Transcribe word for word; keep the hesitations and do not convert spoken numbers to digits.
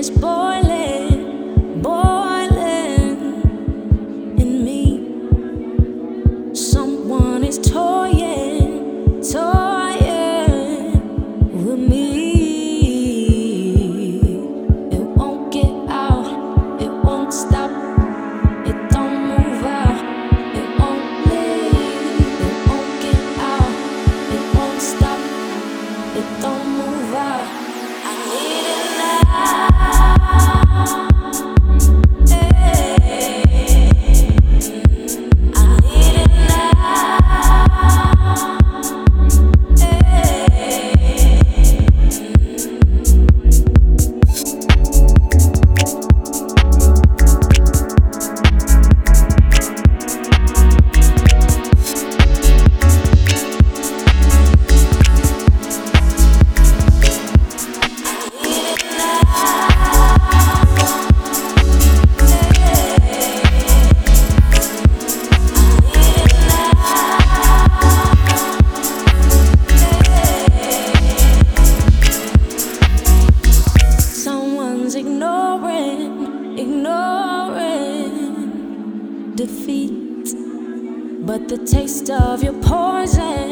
is boiling, boiling in me. Someone is toying, toying with me. It won't get out, it won't stop, it don't move out, it won't leave. It won't get out, it won't stop, it don't move out. I need it now. Ignoring, ignoring defeat, but the taste of your poison